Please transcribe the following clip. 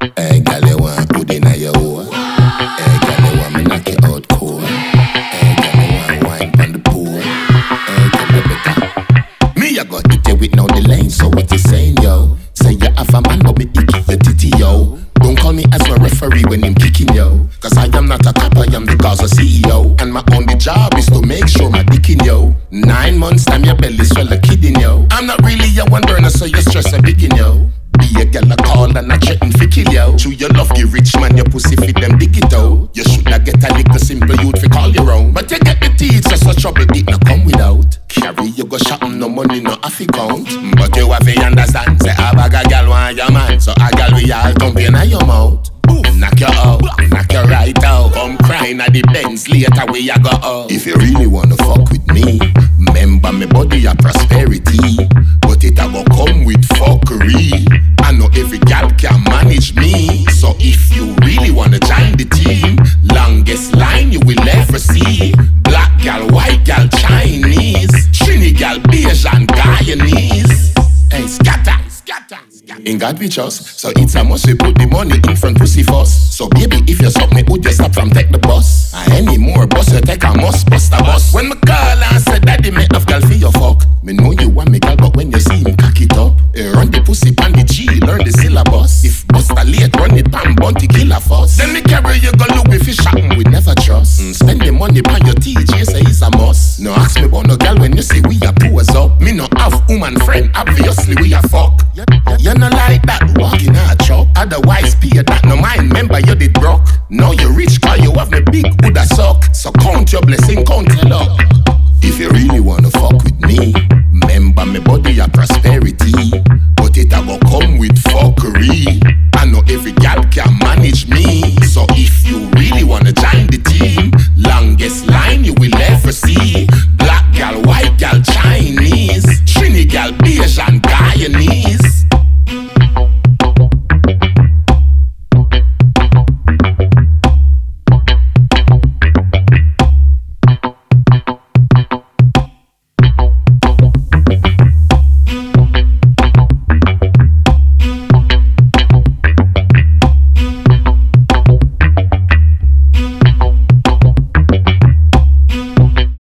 Hey, girl, you want put in your hole. Hey, girl, you want me knock you out cold. Hey, girl, you want wine on the pool. Hey, girl, you better. Me, I got hit you with no delay. So what you saying, yo? Say you have a man, but me icky your titty, yo. Don't call me as my referee when I'm kicking, yo. Cause I am not a cop, I am the Gaza CEO. And my only job is to make sure my dicking, yo. 9 months time your belly swell a kidding, yo. I'm not really a one burner, so you stress a biggin, yo. Be a girl a call and a threaten fi kill, yo. True your love the rich man, your pussy fit them dig it, out. You should not get a little simple youth fi call your own. But you get the teeth, so trouble it not come without. Carry you go shopping, no money, no half count. But you have to understand, say a bag a gal want your man. So a gal we all come in your mouth. Boom, knock you out, knock you right out. Come crying at the Benz, later we a go out. If you really wanna fuck with me, remember me body a prosperity. But it a go come with fuckery. I know every gal can manage me. So if you really wanna join the team, longest line you will ever see. Black gal, white gal, Chinese, Trini gal, beige and Guyanese. Hey, scatter, scatter. In God we trust, so it's a must we put the money in front pussy first. So baby, if you suck me, would you stop from take the bus? Any more bus you take a must bust a bus. When me call and say daddy make enough girl for your fuck, me know you want me girl, but when you see him cock it up, run the pussy pan the G, learn the syllabus. If bust a late, run it pan bounty killer fuss. Then me carry you go look if you shopping we never trust. Spend the money pan your TJ, say it's a must. No ask me about no girl when you say we a pose up. Me no have woman friend, obviously we a fuck. You no like that walking a chop. Otherwise pay that no mind, remember you did broke. Now you rich cause you have me big Buddha suck. So count your blessing, count your luck. If you really wanna fuck with me, remember me body a prosperity. But it a go come with fuckery. I know every gal can manage me. So if you really wanna join the team, longest